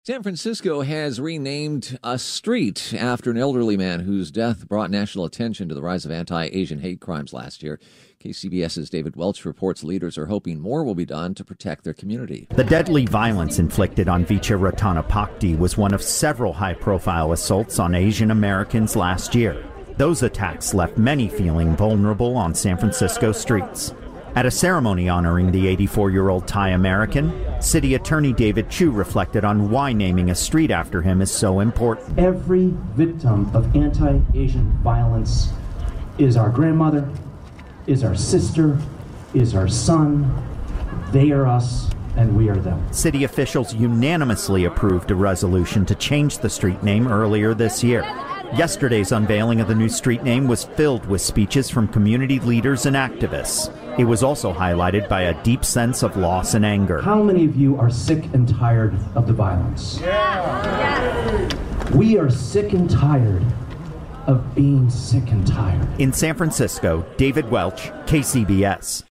San Francisco has renamed a street after an elderly man whose death brought national attention to the rise of anti-Asian hate crimes last year. KCBS's David Welch reports leaders are hoping more will be done to protect their community. The deadly violence inflicted on Vicha Ratanapakdee was one of several high-profile assaults on Asian Americans last year. Those attacks left many feeling vulnerable on San Francisco streets. At a ceremony honoring the 84-year-old Thai American, City Attorney David Chu reflected on why naming a street after him is so important. Every victim of anti-Asian violence is our grandmother, is our sister, is our son. They are us, and we are them. City officials unanimously approved a resolution to change the street name earlier this year. Yesterday's unveiling of the new street name was filled with speeches from community leaders and activists. It was also highlighted by a deep sense of loss and anger. How many of you are sick and tired of the violence? Yeah. We are sick and tired of being sick and tired. In San Francisco, David Welch, KCBS.